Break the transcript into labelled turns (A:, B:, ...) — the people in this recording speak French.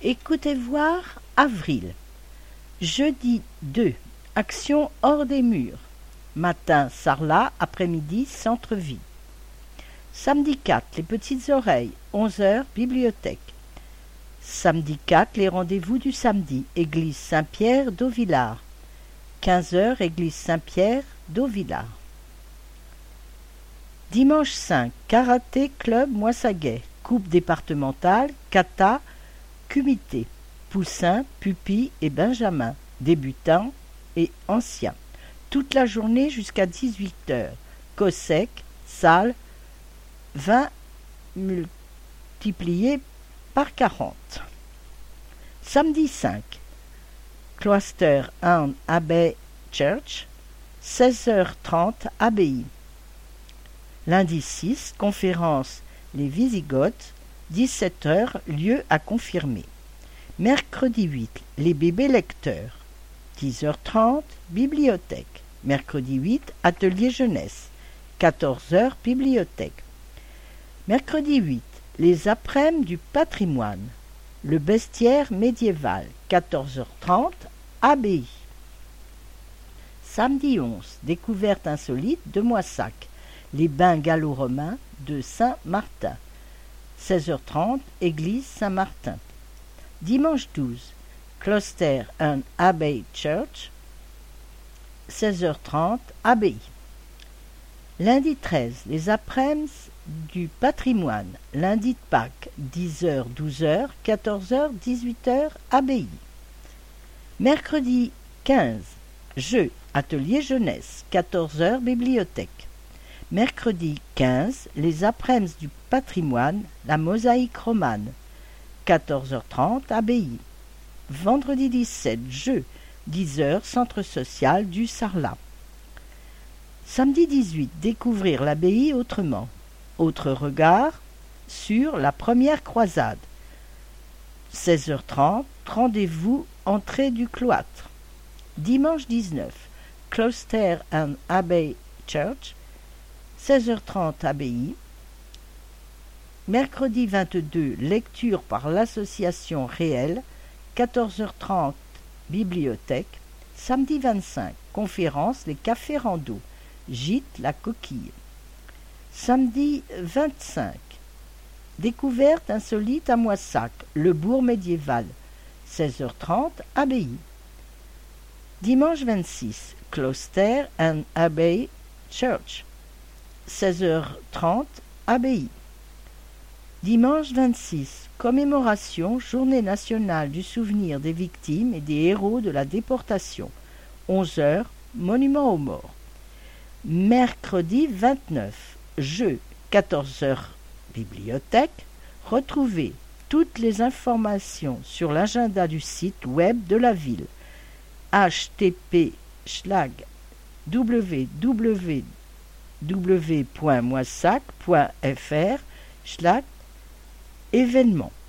A: Écoutez voir avril. Jeudi 2. Action hors des murs. Matin, Sarlat, après-midi, centre-vie. Samedi 4. Les petites oreilles. 11h, bibliothèque. Samedi 4. Les rendez-vous du samedi. Église Saint-Pierre d'Auvillard. 15h, église Saint-Pierre d'Auvillard. Dimanche 5. Karaté Club Moissaguet. Coupe départementale, kata, kumité. Poussin, Pupi et Benjamin. Débutants et anciens. Toute la journée jusqu'à 18h. Cossec, salle, 20 multiplié par 40. Samedi 5. Cloister and Abbey Church, 16h30 abbaye. Lundi 6. Conférence Les Wisigoths, 17h, lieu à confirmer. Mercredi 8. Les bébés lecteurs, 10h30, bibliothèque. Mercredi 8. Atelier jeunesse, 14h, bibliothèque. Mercredi 8. Les après-midi du patrimoine. Le bestiaire médiéval, 14h30, abbaye. Samedi 11. Découverte insolite de Moissac. Les bains gallo-romains de Saint-Martin. 16h30, église Saint-Martin. Dimanche 12. Cloister and Abbey Church. 16h30, abbaye. Lundi 13. Les après-midi du patrimoine. Lundi de Pâques, 10h, 12h, 14h, 18h, abbaye. Mercredi 15. Jeux, atelier jeunesse, 14h, bibliothèque. Mercredi 15. Les après-midi du patrimoine, la mosaïque romane, 14h30, abbaye. Vendredi 17. Jeux, 10h, centre social du Sarlat. Samedi 18. Découvrir l'abbaye autrement. Autre regard sur la première croisade. 16h30, rendez-vous entrée du cloître. Dimanche 19. Cloister and Abbey Church, 16h30 abbaye. Mercredi 22. Lecture par l'association réelle, 14h30 bibliothèque. Samedi 25. Conférence Les cafés rando, gîte La Coquille. Samedi 25. Découverte insolite à Moissac, le bourg médiéval, 16h30, abbaye. Dimanche 26. Cloister and Abbey Church, 16h30, abbaye. Dimanche 26. Commémoration, journée nationale du souvenir des victimes et des héros de la déportation, 11h, monument aux morts. Mercredi 29. Jeux, 14h, bibliothèque. Retrouvez toutes les informations sur l'agenda du site web de la ville, http://www.moissac.fr/événements.